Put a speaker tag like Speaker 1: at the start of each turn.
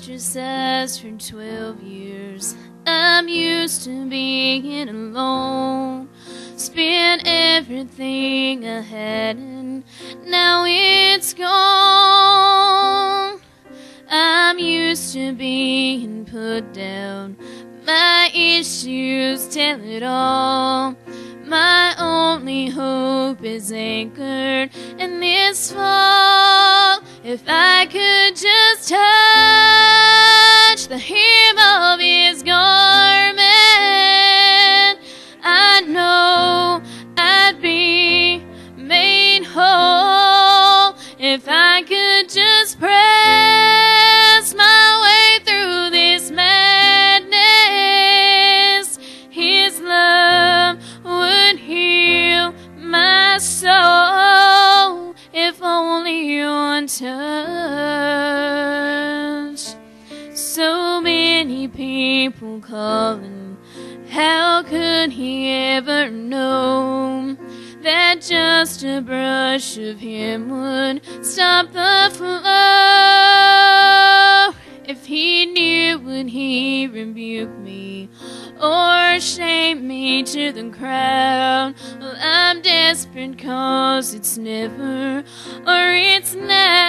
Speaker 1: ostracized for 12 years. I'm used to being alone. Spent everything I had and now it's gone. I'm used to being put down. My issues tell it all. My only hope is anchored in this fall. If I could just touch the hem of his garment, I know I'd be made whole. If I could just press my way through this madness, his love would heal my soul. If only one touch. So many people calling, how could he ever know that just a brush of him would stop the flow? If he knew, would he rebuke me or shame me to the crowd? Well, I'm desperate 'cause it's never or it's now.